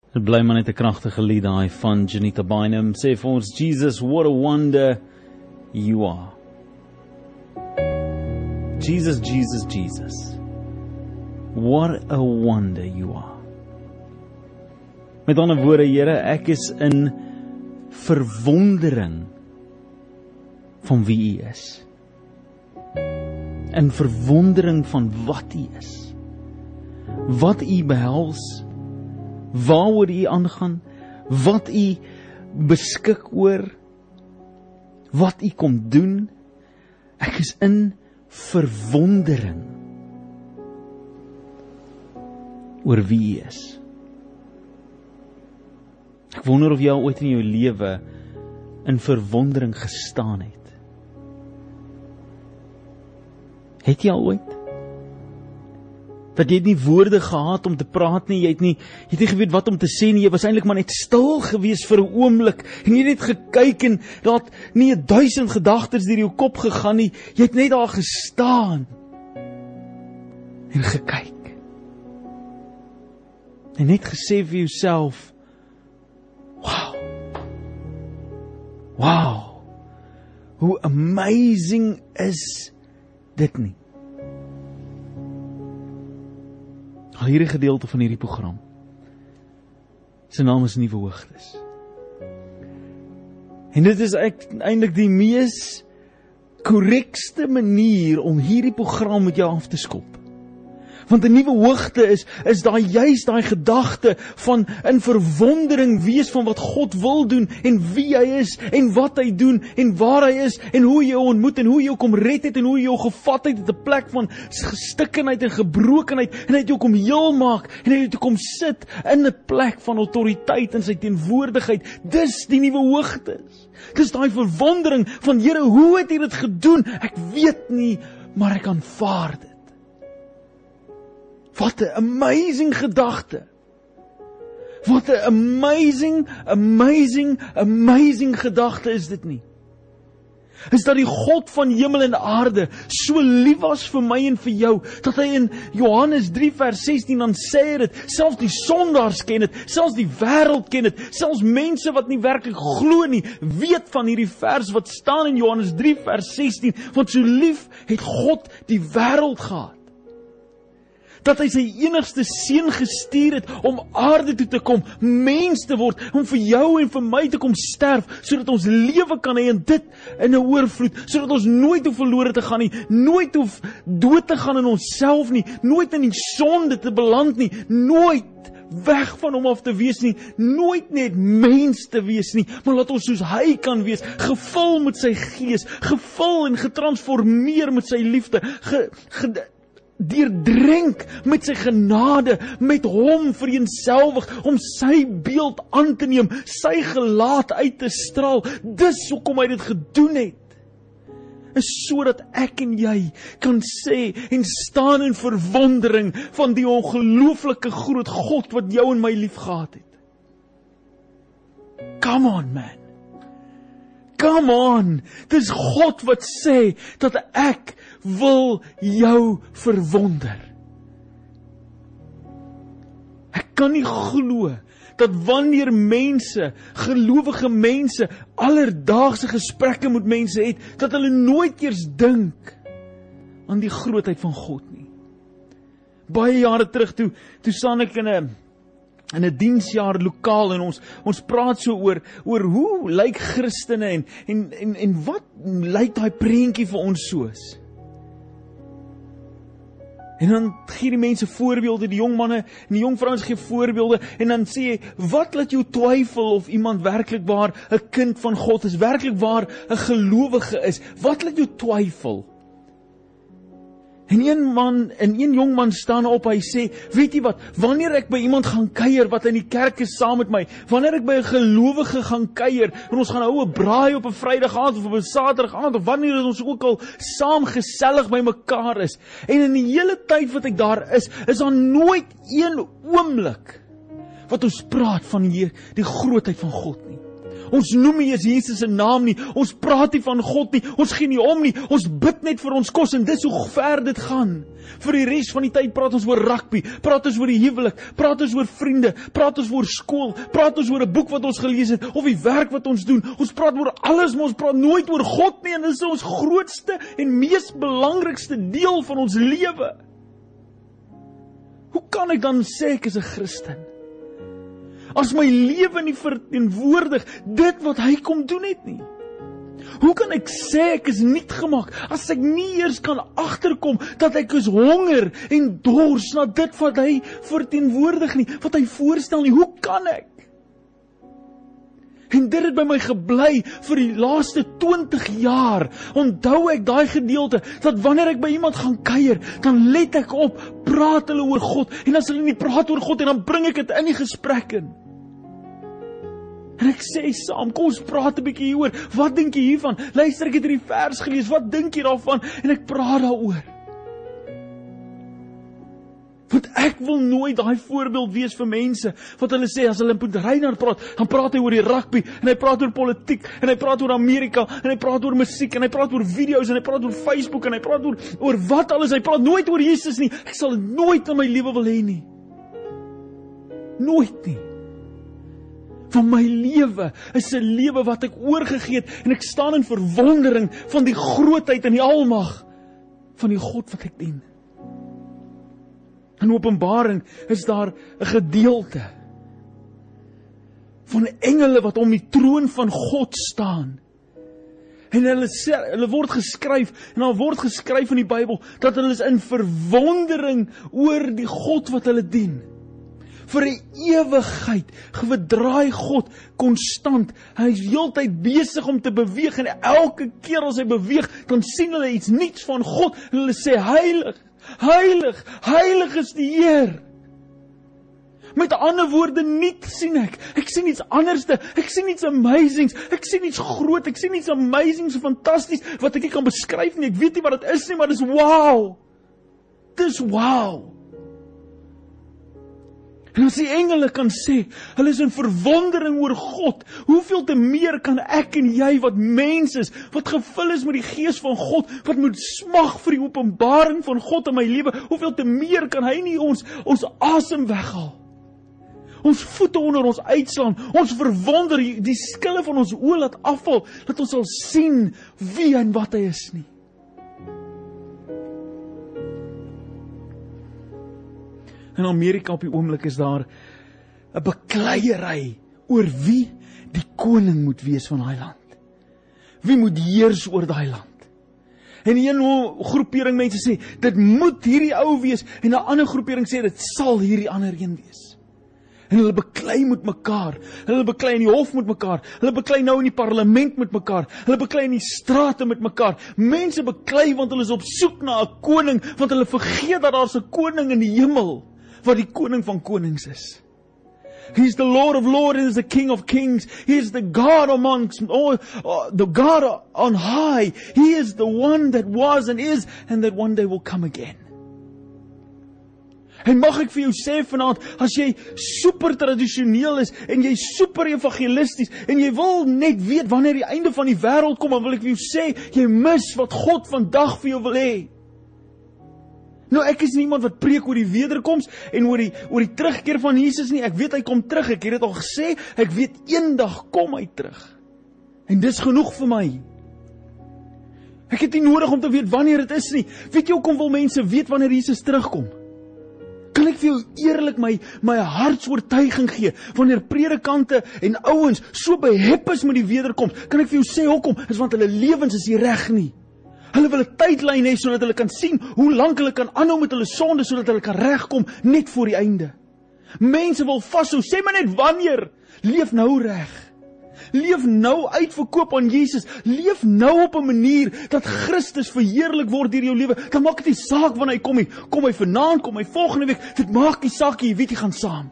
Het bly maar net 'n kragtige lied daai van Janita Bynum. Sê vir ons, Jesus, what a wonder you are. Jesus, Jesus, Jesus. What a wonder you are. Met ander woorde, Here, ek is in verwondering van wie U is. In verwondering van wat U is. Wat U behels, waaroor U aangaan, wat U beskik oor, wat U kom doen. Ek is in verwondering oor wie U is. Ek wonder of jy al ooit in jou lewe in verwondering gestaan het. Het jy al ooit? Dat jy het nie woorde gehad om te praat nie, jy het nie geweet wat om te sê nie, jy was eintlik maar net stil gewees vir 'n oomblik, en jy het net gekyk en daar het nie 1000 gedagtes deur jou kop gegaan nie, jy het net daar gestaan en gekyk. En net gesê vir jouself, wow, hoe amazing is dit nie? Al hierdie gedeelte van hierdie program, sy naam is Nuwe Hoogtes. En dit is eintlik die mees korrekste manier om hierdie program met jou af te skop. Want 'n nuwe hoogte is juist daai gedagte van in verwondering wees van wat God wil doen en wie hy is en wat hy doen en waar hy is en hoe jy ontmoet en hoe jy kom red het en hoe jy jou gevat het uit 'n plek van gestikkenheid en gebrokenheid en hy het jou kom heel maak en hy het jou kom sit in 'n plek van autoriteit in sy teenwoordigheid. Dis die nuwe hoogtes. Dis daai verwondering van Here, hoe het U dit gedoen? Ek weet nie, maar ek aanvaar dit. Wat 'n amazing gedagte. Wat 'n amazing gedagte is dit nie? Is dat die God van hemel en aarde so lief was vir my en vir jou, dat hy in Johannes 3 vers 16 dan sê dit, selfs die sondaars ken dit, selfs die wêreld ken dit, selfs mense wat nie werklik glo nie, weet van hierdie vers wat staan in Johannes 3 vers 16, want so lief het God die wêreld gehad, dat hy sy enigste seun gestuur het om aarde toe te kom, mens te word, om vir jou en vir my te kom sterf, sodat ons lewe kan hê en dit in 'n oorvloed, sodat ons nooit hoef verlore te gaan nie, nooit hoef dood te gaan in onsself nie, nooit in die sonde te beland nie, nooit weg van hom af te wees nie, nooit net mens te wees nie, maar laat ons soos hy kan wees, gevul met sy gees, gevul en getransformeer met sy liefde, deurdrink met sy genade, met hom vereenselwig, om sy beeld aan te neem, sy gelaat uit te straal. Dis hoekom hy dit gedoen het. Is sodat ek en jy kan sê en staan in verwondering van die ongelooflike groot God wat jou en my lief gehad het. Come on, man. Come on. Dis God wat sê dat ek wil jou verwonder. Ek kan nie glo dat wanneer mense, gelowige mense, alledaagse gesprekke met mense het, dat hulle nooit eers dink aan die grootheid van God nie. Baie jare terug toe staan ek in 'n diensjaar lokaal en ons praat so oor hoe lyk Christene en wat lyk daai prentjie vir ons soos. En dan gee die mense voorbeelde, die jong manne en die jong vrouens gee voorbeelde, en dan sê jy, wat laat jou twyfel of iemand werklik waar 'n kind van God is, werklik waar 'n gelowige is? Wat laat jou twyfel? En een jong man staan op, hy sê, weet jy wat, wanneer ek by iemand gaan kuier wat in die kerk is saam met my, wanneer ek by 'n gelowige gaan kuier, en ons gaan hou 'n braai op 'n Vrydag aand of op 'n Saterdag aand, of wanneer ons ook al saam gesellig by mekaar is, en in die hele tyd wat ek daar is daar nooit een oomblik wat ons praat van die grootheid van God nie. Ons noem nie eens Jesus se naam nie, ons praat nie van God nie, ons gee nie om nie, ons bid net vir ons kos en dis hoe ver dit gaan. Vir die res van die tyd praat ons oor rugby, praat ons oor die huwelik, praat ons oor vriende, praat ons oor skool, praat ons oor 'n boek wat ons gelees het, of die werk wat ons doen, ons praat oor alles, maar ons praat nooit oor God nie, en dit is ons grootste en mees belangrikste deel van ons lewe. Hoe kan ek dan sê ek is 'n Christen? As my lewe nie verteenwoordig dit wat hy kom doen het nie. Hoe kan ek sê ek is niet gemaak, as ek nie eers kan agterkom dat ek is honger en dors na dit wat hy verteenwoordig nie, wat hy voorstel nie, hoe kan ek? En dit het by my gebly vir die laaste 20 jaar, onthou ek daai gedeelte, dat wanneer ek by iemand gaan kuier, dan let ek op, praat hulle oor God, en as hulle nie praat oor God, en dan bring ek dit in die gesprek in. En ek sê saam, kom ons praat 'n bietjie hieroor, wat dink jy hiervan? Luister, ek het hierdie vers gelees, wat dink jy daarvan? En ek praat daaroor. Want ek wil nooit daai voorbeeld wees vir mense, wat hulle sê, as hulle met Reinhard praat, dan praat hy oor die rugby, en hy praat oor politiek, en hy praat oor Amerika, en hy praat oor musiek, en hy praat oor video's, en hy praat oor Facebook, en hy praat oor wat alles, hy praat nooit oor Jesus nie. Ek sal dit nooit in my lewe wil hê nie. Nooit nie. Van my lewe is 'n lewe wat ek oorgegee het, en ek staan in verwondering van die grootheid en die almag van die God wat ek dien. In Openbaring is daar 'n gedeelte van engele wat om die troon van God staan. En hulle word geskryf, en daar word geskryf in die Bybel, dat hulle is in verwondering oor die God wat hulle dien. Vir 'n ewigheid gedraai God konstant. Hy is heeltyd besig om te beweeg, en elke keer as hy beweeg, dan sien hulle iets niets van God, en hulle sê, heilig, heilig, heilig is die Heer. Met ander woorde, niet sien ek. Ek sien iets anderste, ek sien iets amazings, ek sien iets groot, ek sien iets amazings, fantasties, wat ek nie kan beskryf nie, ek weet nie wat dit is nie, maar dit is wow. Dit is wow. En as die engele kan sê, hulle is in verwondering oor God, hoeveel te meer kan ek en jy wat mens is, wat gevul is met die gees van God, wat moet smag vir die openbaring van God in my lewe, hoeveel te meer kan hy nie ons asem weghaal, ons voete onder ons uitslaan, ons verwonder, die skille van ons oë laat afval, dat ons sal sien wie en wat hy is nie. In Amerika op die oomblik is daar 'n bekleierery oor wie die koning moet wees van daai land. Wie moet heers oor daai land? En een groepering mense sê, dit moet hierdie ou wees, en 'n ander groepering sê, dit sal hierdie ander een wees. En hulle beklei met mekaar, hulle beklei in die hof met mekaar, hulle beklei nou in die parlement met mekaar, hulle beklei in die strate met mekaar. Mense beklei want hulle is op soek na 'n koning, want hulle vergeet dat daar 'n koning in die hemel, wat die koning van konings is. He is the Lord of lords, and is the King of kings. He is the God amongst all, the God on high. He is the one that was and is, and that one day will come again. En mag ek vir jou sê vanaand, as jy super tradisioneel is, en jy super evangelisties, en jy wil net weet wanneer die einde van die wêreld kom, dan wil ek vir jou sê, jy mis wat God vandag vir jou wil hê. Nou, ek is nie iemand wat preek oor die wederkoms en oor die terugkeer van Jesus nie. Ek weet hy kom terug, ek het dit al gesê, ek weet eendag kom hy terug. En dis genoeg vir my. Ek het nie nodig om te weet wanneer dit is nie. Weet jy hoekom wil mense weet wanneer Jesus terugkom? Kan ek vir jou eerlik my hartsoortuiging gee, wanneer predikante en ouens so behep is met die wederkoms, kan ek vir jou sê hoekom? Is want hulle lewens is nie reg nie. Hulle wil 'n tydlyn hê, sodat hulle kan sien hoe lank hulle kan aanhou met hulle sonde, sodat hulle kan regkom net voor die einde. Mense wil vashou, sê maar net wanneer. Leef nou reg. Leef nou uitverkoop aan Jesus. Leef nou op 'n manier dat Christus verheerlik word deur jou lewe. Dan maak dit nie saak wanneer hy kom nie. Kom hy vanaand, kom hy volgende week. Dit maak nie saak nie, jy weet jy gaan saam.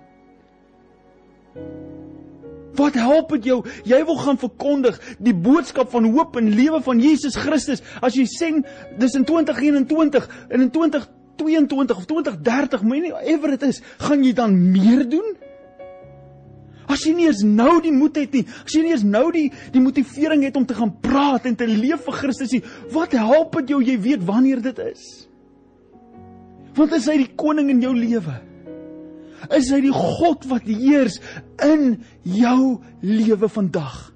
Wat help dit jou? Jy wil gaan verkondig die boodskap van hoop en lewe van Jesus Christus. As jy sê, dis in 2021 en in 2022 of 2030, ever dit is, gaan jy dan meer doen? As jy nie eens nou die moed het nie, as jy nie eens nou die motivering het om te gaan praat en te leef vir Christus nie, wat help het jou, jy weet wanneer dit is? Want is hy die koning in jou lewe? Is hy die God wat heers in jou lewe vandag?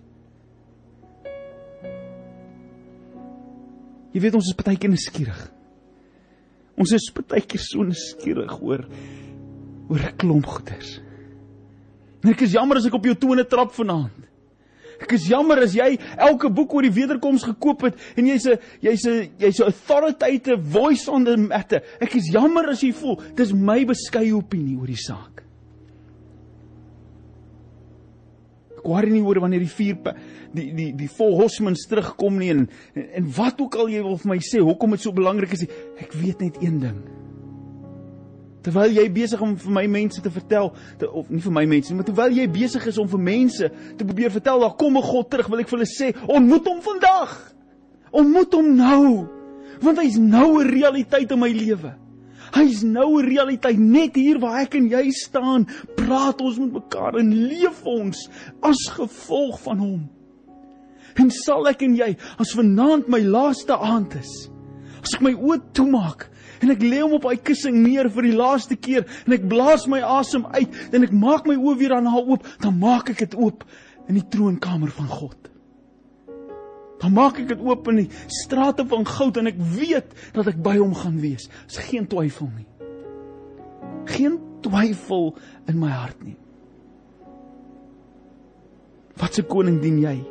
Jy weet, ons is partykeer nuuskierig. Ons is partykeer so nuuskierig oor 'n klomp goeders. En ek is jammer as ek op jou tone trap vanaand. Ek is jammer as jy elke boek oor die wederkoms gekoop het en jy's 'n authoritative voice on the matter. Ek is jammer as jy voel, dis my beskeie opinie oor die saak. Ek worry nie oor wanneer die four horsemen terugkom nie en wat ook al jy wil vir my sê, hoekom dit so belangrik is, ek weet net een ding. Terwyl jy besig om vir my mense te vertel, of nie vir my mense, maar terwyl jy besig is om vir mense te probeer vertel, daar kom 'n God terug, wil ek vir hulle sê, ontmoet hom vandag. Ontmoet hom nou. Want hy is nou 'n realiteit in my lewe. Hy is nou 'n realiteit, net hier waar ek en jy staan, praat ons met mekaar en leef ons as gevolg van hom. En sal ek en jy, as vanaand my laaste aand is, as ek my oë toemaak, en ek lê hom op hy kussing neer vir die laaste keer, en ek blaas my asem uit, en ek maak my oë weer daarna oop, dan maak ek dit oop in die troonkamer van God. Dan maak ek dit oop in die strate van goud, en ek weet dat ek by hom gaan wees. Is geen twyfel nie. Geen twyfel in my hart nie. Wat 'n koning dien jy?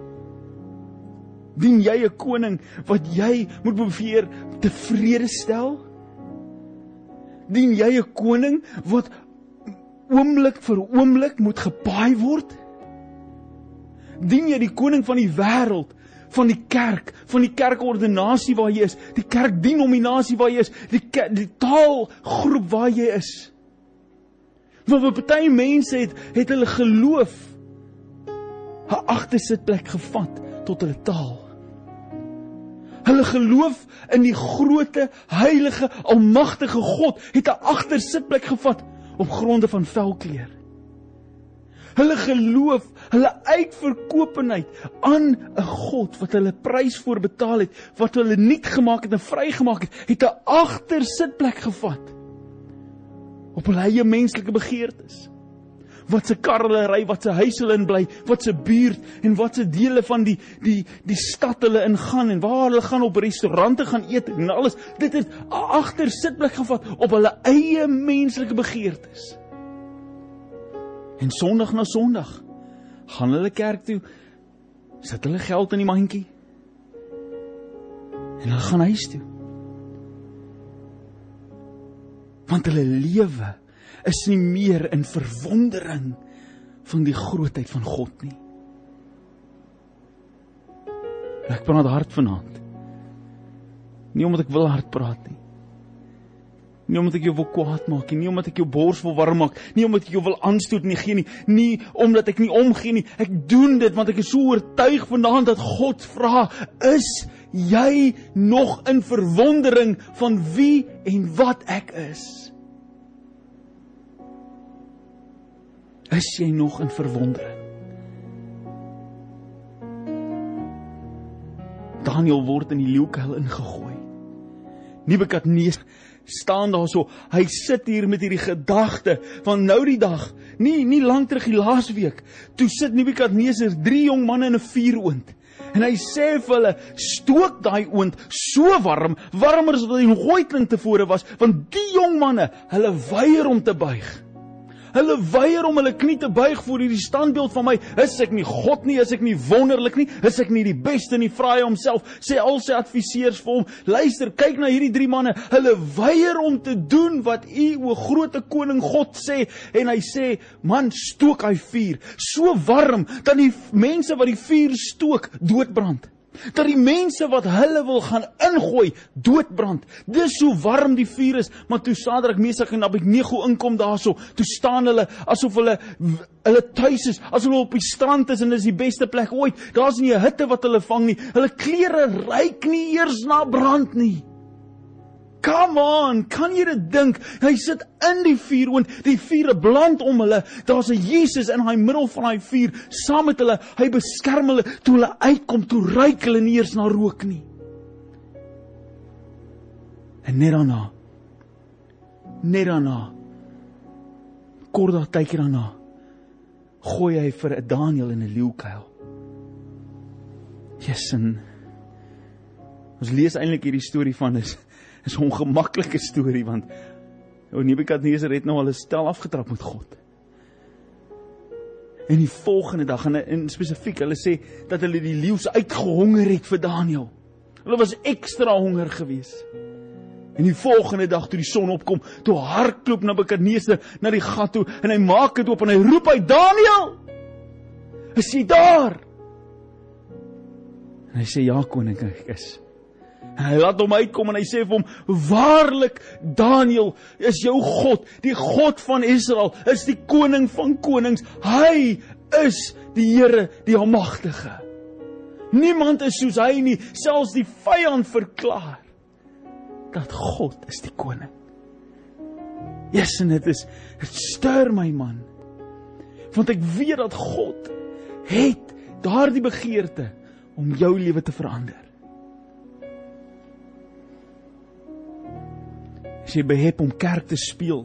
Dien jy 'n koning wat jy moet probeer tevrede stel? Dien jy 'n koning wat oomblik vir oomblik moet gepaai word? Dien jy die koning van die wêreld, van die kerkordinasie waar jy is, die kerkdenominasie waar jy is, die taalgroep waar jy is? Want party mense het hulle geloof 'n agtersitplek gevat tot hulle taal. Hulle geloof in die groote, heilige, almagtige God het 'n agtersitplek gevat op gronde van velkleur. Hulle geloof, hulle uitverkopenheid aan 'n God wat hulle prys voor betaal het, wat hulle nuut gemaak het en vrygemaak het 'n agtersitplek gevat op hulle eie menslike begeertes. Wat se kar hulle ry, wat se huis hulle in bly, wat se buurt en wat se dele van die stad hulle ingaan en waar hulle gaan op restaurante gaan eet en alles. Dit het 'n agtersitplek gevat op hulle eie menslike begeertes. En Sondag na Sondag gaan hulle kerk toe, sit hulle geld in die mandjie en hulle gaan huis toe. Want hulle lewe is nie meer in verwondering van die grootheid van God nie. En ek praat hard vanaand. Nie omdat ek wil hard praat nie. Nie omdat ek jou wil kwaad maak nie, nie omdat ek jou bors wil warm maak, nie omdat ek jou wil aanstoot nie gee nie, nie omdat ek nie omgee nie. Ek doen dit want ek is so oortuig vanaand dat God vra, is jy nog in verwondering van wie en wat ek is? Is jy nog in verwondering? Daniël word in die leeukuil ingegooi. Nebukadneser staan daar so, hy sit hier met hierdie gedagte van nou die dag, nie lang terug die laasweek, toe sit Nebukadneser 3 jong manne in 'n vuuroond. En hy sê vir hulle, stook daai oond so warm, warmer as wat hy nog ooit tevore was, want die jong manne, hulle weier om te buig. Hulle weier om hulle knie te buig voor hierdie standbeeld van my. Is ek nie God nie, is ek nie wonderlik nie, is ek nie die beste nie, vra hy homself, sê al sy adviseurs vir hom, luister, kyk na hierdie 3 manne, hulle weier om te doen wat u, o grote koning God sê, en hy sê, man, stook hy vuur, so warm, dat die mense wat die vuur stook, doodbrand. Dat die mense wat hulle wil gaan ingooi, doodbrand. Dis so warm die vuur is, maar toe Sadrak, Mesach en Abednego inkom daarso, toe staan hulle, asof hulle tuis is, as hulle op die strand is, en dis die beste plek ooit, daar is nie 'n hitte wat hulle vang nie, hulle klere ruik nie eers na brand nie. Come on, kan jy dit dink? Hy sit in die vuur, die vuur brand om hulle. Daar's 'n Jesus in die middel van die vuur, saam met hulle. Hy beskerm hulle. Toe hulle uitkom, toe ruik hulle nie eers na rook nie. En net daarna, kort daar tydjie daarna, gooi hy vir 'n Daniël in 'n leeukuil. En ons lees eintlik hierdie storie van, is 'n ongemaklike storie, want Nebukadneser het nou al 'n stel afgetrap met God. En die volgende dag, en spesifiek, hulle sê, dat hulle die leeu's uitgehonger het vir Daniël. Hulle was ekstra honger gewees. En die volgende dag, toe die son opkom, toe hardloop Nebukadneser na die gat toe, en hy maak dit oop, en hy roep uit, Daniël! Is jy daar? En hy sê, ja koning, ek is. En hy laat hom uitkom, en hy sê vir hom, waarlik, Daniël, is jou God, die God van Israel, is die koning van konings, hy is die Here, die almagtige. Niemand is soos hy nie, selfs die vyand verklaar dat God is die koning. En dit stuur my man, want ek weet dat God het daardie begeerte om jou lewe te verander. As jy behep om kerk te speel,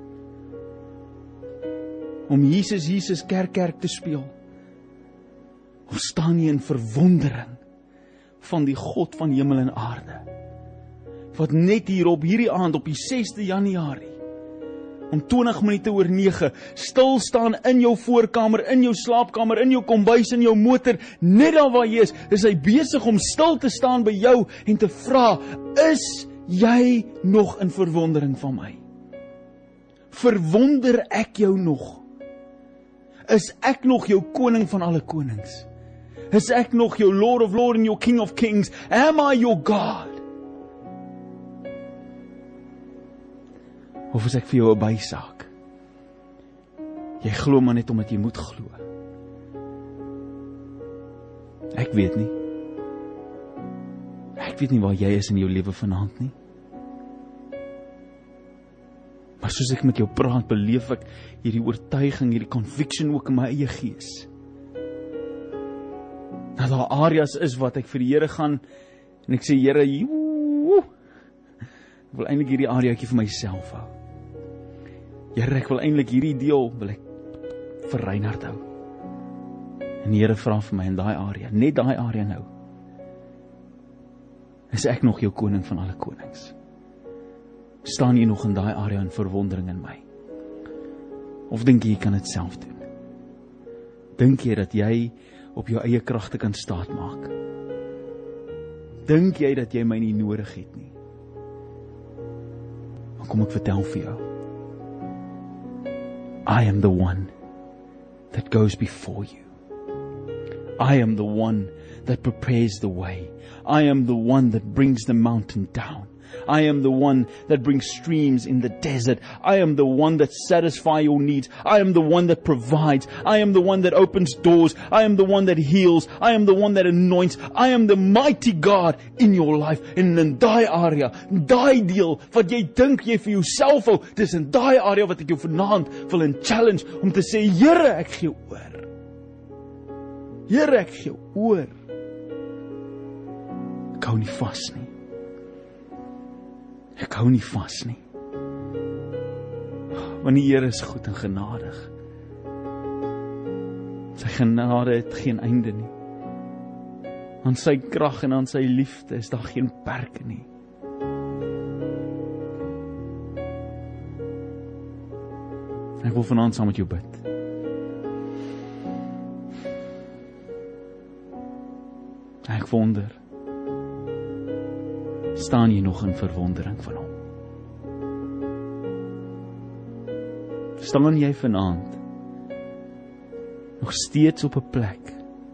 om Jesus, kerk te speel, of staan jy in verwondering van die God van hemel en aarde, wat net hier op hierdie aand, op die 6de Januarie, om 20 minute oor 9, stil staan in jou voorkamer, in jou slaapkamer, in jou kombuis, in jou motor, net daar waar jy is hy besig om stil te staan by jou, en te vra, is jy nog in verwondering van my? Verwonder ek jou nog? Is ek nog jou koning van alle konings? Is ek nog jou Lord of Lords en jou King of Kings? Am I your God? Of is ek vir jou 'n bysaak? Jy glo maar net omdat jy moet glo. Ek weet nie. Ek weet nie waar jy is in jou lewe vanaand nie. Maar soos ek met jou praat, beleef ek hierdie oortuiging, hierdie conviction ook in my eie gees. Dat daar areas is wat ek vir die Here gaan, en ek sê, Here, ek wil eintlik hierdie areaatjie vir myself hou. Here, ek wil eintlik hierdie deel, wil ek vir Reinhard hou. En die Here vra vir my in daai area, net daai area nou, is ek nog jou koning van alle konings? Staan jy nog in daai area in verwondering in my? Of dink jy kan dit self doen? Dink jy dat jy op jou eie kragte kan staat maak? Dink jy dat jy my nie nodig het nie? Maar kom ek vertel vir jou. I am the one that goes before you. I am the one that prepares the way. I am the one that brings the mountain down. I am the one that brings streams in the desert. I am the one that satisfies your needs. I am the one that provides. I am the one that opens doors. I am the one that heals. I am the one that anoints. I am the mighty God in your life. En in daai area, daai deel wat jy dink jy vir jouself hou, dis in daai area wat ek jou vanaand wil challenge om te sê, Here, ek gee oor. Here, ek gee oor. Ek hou nie vas nie. Ek hou nie vas nie. Want die Here is goed en genadig. Sy genade het geen einde nie. Aan sy krag en aan sy liefde is daar geen perke nie. Ek wil vanaand saam met jou bid. Ek wonder, staan jy nog in verwondering van hom? Staan jy vanaand nog steeds op 'n plek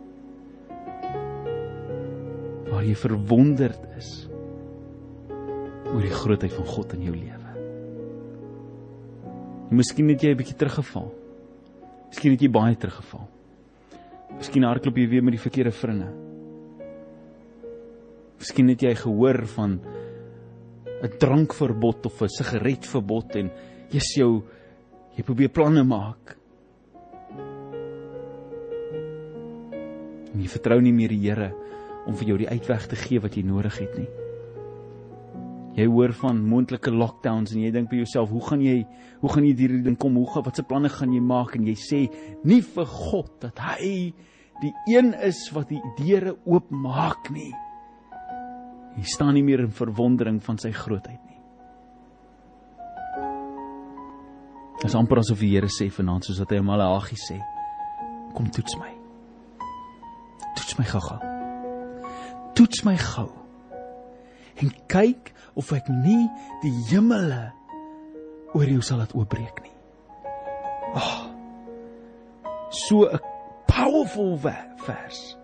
waar jy verwonderd is oor die grootheid van God in jou lewe? Miskien het jy 'n bietjie teruggeval. Miskien het jy baie teruggeval. Miskien hardloop jy weer met die verkeerde vriende. Miskien het jy gehoor van 'n drankverbod of 'n sigaretverbod en jy probeer planne maak. En jy vertrou nie meer die Here om vir jou die uitweg te gee wat jy nodig het nie. Jy hoor van moontlike lockdowns en jy dink by jouself, hoe gaan jy hierdie ding kom, wat se planne gaan jy maak, en jy sê nie vir God dat hy die een is wat die deure oopmaak nie. Jy staan nie meer in verwondering van sy grootheid nie. Dit is amper asof die Here sê vanaand, soos wat hy in Maleagi sê, kom toets my. Toets my gou. Toets my gou. En kyk of ek nie die hemele oor jou sal laat oopbreek nie. So 'n powerful vers.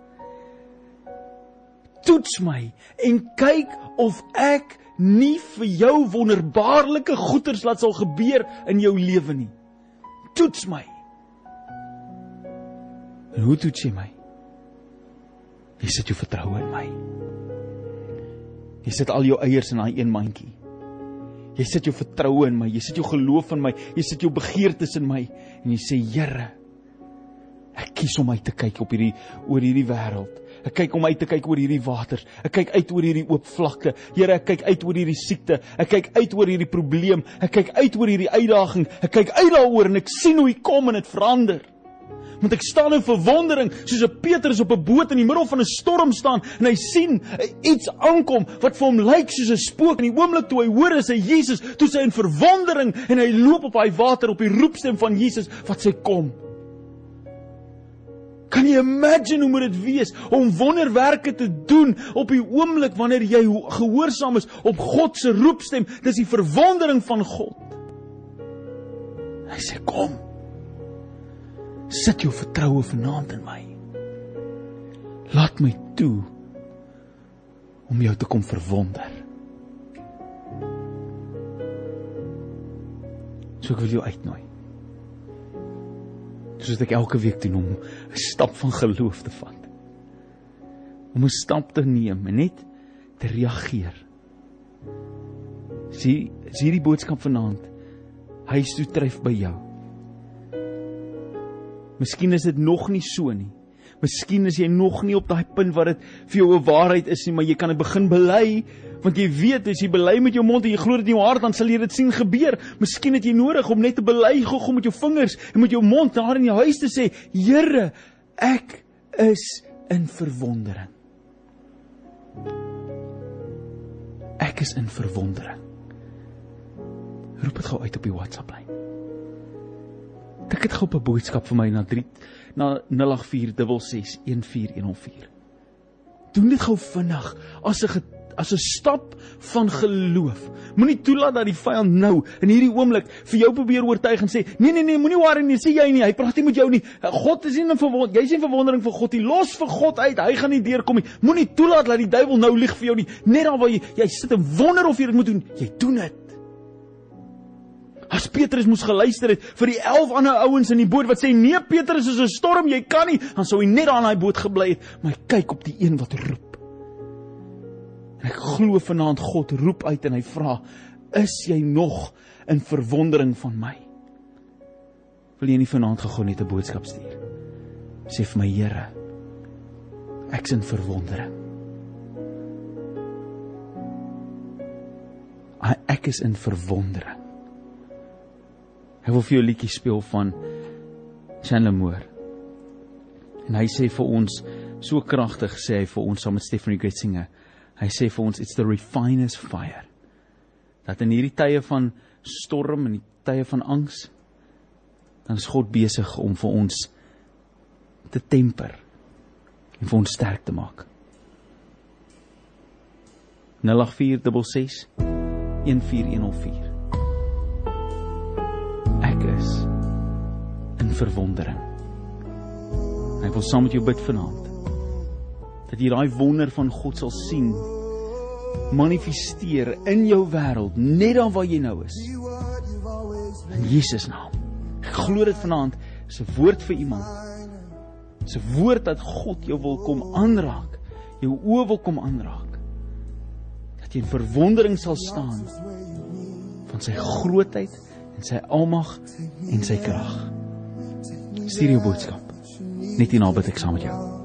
Toets my en kyk of ek nie vir jou wonderbaarlike goeders laat sal gebeur in jou lewe nie. Toets my. En hoe toets jy my? Jy sit jou vertroue in my. Jy sit al jou eiers in daai een mandjie. Jy sit jou vertroue in my, jy sit jou geloof in my, jy sit jou begeertes in my, en jy sê, Here, ek kies om uit te kyk oor hierdie wêreld. Ek kyk om uit te kyk oor hierdie waters. Ek kyk uit oor hierdie oop vlakte. Here, ek kyk uit oor hierdie siekte. Ek kyk uit oor hierdie probleem. Ek kyk uit oor hierdie uitdaging. Ek kyk uit daaroor en ek sien hoe hy kom en dit verander. Want ek staan in verwondering, soos 'n Petrus op 'n boot in die middel van 'n storm staan, en hy sien iets aankom, wat vir hom lyk soos 'n spook, en die oomblik toe hy hoor is hy Jesus, toe sy in verwondering, en hy loop op daai water, op die roepstem van Jesus, wat sê kom. Kan jy imagine hoe moet dit wees, om wonderwerke te doen, op die oomblik, wanneer jy gehoorsaam is, op God se roepstem, dis die verwondering van God. Hy sê kom. Sit jou vertroue vanaand in my. Laat my toe om jou te kom verwonder. So ek wil jou uitnooi. Soos ek elke week doen, om 'n stap van geloof te vat. Om 'n stap te neem en net te reageer. Sien die boodskap vanaand. Huis toe tref by jou. Miskien is dit nog nie so nie. Miskien is jy nog nie op daai punt waar dit vir jou 'n waarheid is nie, maar jy kan dit begin bely, want jy weet, as jy bely met jou mond en jy glo dit in jou hart, dan sal jy dit sien gebeur. Miskien het jy nodig om net te bely, gou met jou vingers en met jou mond daar in jou huis te sê, Here, ek is in verwondering. Ek is in verwondering. Roep dit gou uit op die WhatsApp-lyn. Tik het gou op 'n boodskap vir my na 08466141104. Doen dit gou vinnig, as 'n stap van geloof. Moenie toelaat dat die vyand nou, in hierdie oomblik, vir jou probeer oortuig en sê, nee, moenie worry nie, sê jy nie, hy praat nie met jou nie, God is nie in verwondering, jy is in verwondering vir God, jy los vir God uit, hy gaan nie deurkom nie, moenie toelaat dat die duiwel nou lieg vir jou nie, net daar waar jy sit en wonder of jy dit moet doen, jy doen dit. As Petrus moes geluister het vir die 11 ander ouens in die boot wat sê, nee Petrus, is 'n storm, jy kan nie, dan sou hy net aan daai boot gebly het, maar hy kyk op die een wat roep. En ek glo vanaand God roep uit en hy vra, is jy nog in verwondering van my? Wil jy nie vanaand gou net 'n boodskap stuur? Sê vir my, Here, ek's in verwondering. Ek is in verwondering. Hy wil vir jou 'n liedjie speel van Chandler Moore. En hy sê vir ons, so kragtig sê hy vir ons, saam met Stephanie Gretzinger, hy sê vir ons, it's the refiner's fire. Dat in hierdie tye van storm, en die tye van angs, dan is God besig om vir ons te temper, en vir ons sterk te maak. 08466141104. Ek is in verwondering. En ek wil saam met jou bid vanaand, dat jy daai wonder van God sal sien, manifesteer in jou wêreld, net daar waar jy nou is. In Jesus naam. Ek glo dit vanaand, is 'n woord vir iemand. Is 'n woord dat God jou wil kom aanraak, jou oë wil kom aanraak. Dat dat jy in verwondering sal staan van sy grootheid en sy almag en sy krag. Stuur jou boodskap. Net hierna bid ek saam met jou.